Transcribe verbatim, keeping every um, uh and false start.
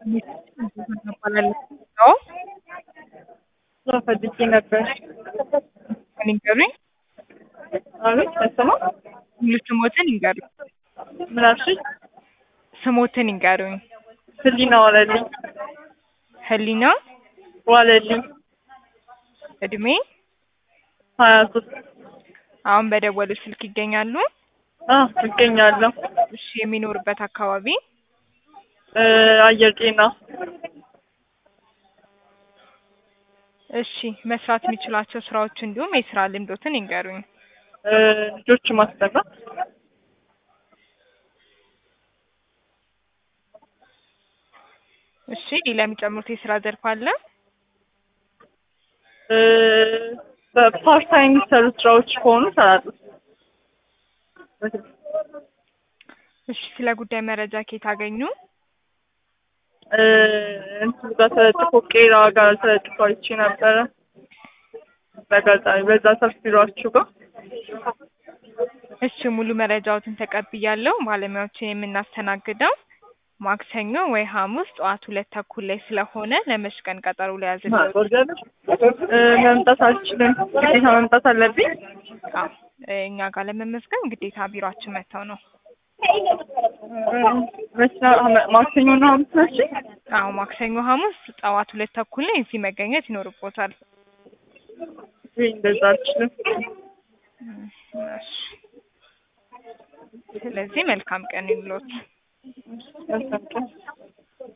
ነው ፈልጌ ነበር። ንገሩኝ። አቤት ተሰማ ሙሉ ስሞትን ይንገሩኝ። ምን አልሽኝ? ስሞትን ይንገሩኝ። ህሊና ዋለልኝ። ህሊና ዋለልኝ እድሜ ሀያ ሶስት አሁን በደወሉ ስልክ ይገኛሉ? አዎ እገኛለሁ። እሺ የሚኖርበት አካባቢ? እ አየር ጤና። እሺ መስራት የሚችላቸው ስራዎች እንዲሁም የስራ ልምዶትን ይንገሩኝ። እ ልጆች ማስጠናት። እሺ ሌላ የሚጨምሩት የስራ ዘርፍ አለ? እ በፓርት ታይም የሚሰሩ ስራዎች ከሆኑ እሰራለሁ። እሺ ስለ ጉዳይ መረጃ ከየት አገኙ? እ እንትን ጋር ተለጥፎ ቄራ ጋር ተለጥፎ አይቼ ነበረ። በአጋጣሚ በዛ ሰፊ ቢሯችሁ ጋር። እሺ ሙሉ መረጃዎትን ተቀብያለሁ። ባለሙያዎችን የምናስተናግደው ማክሰኞ ወይ ሐሙስ ጠዋት ሁለት ተኩል ላይ ስለሆነ ለመች ቀን ቀጠሮ ላይ ያዝልኝ። እ መምጣት አልችልም። ግዴታ መምጣት አለብኝ። አዎ እኛ ጋር ለመመዝገብ ግዴታ ቢሯችን መጥተው ነው። ማክሰኞ እና ሐሙስ ናቸው? አዎ ማክሰኞ ሐሙስ ጠዋት ሁለት ተኩል ላይ እዚህ መገኘት ይኖርቦታል። ወይ እንደዛ አልችልም። እሺ ስለዚህ መልካም ቀን ይሁንልዎት። መልካም ቀን።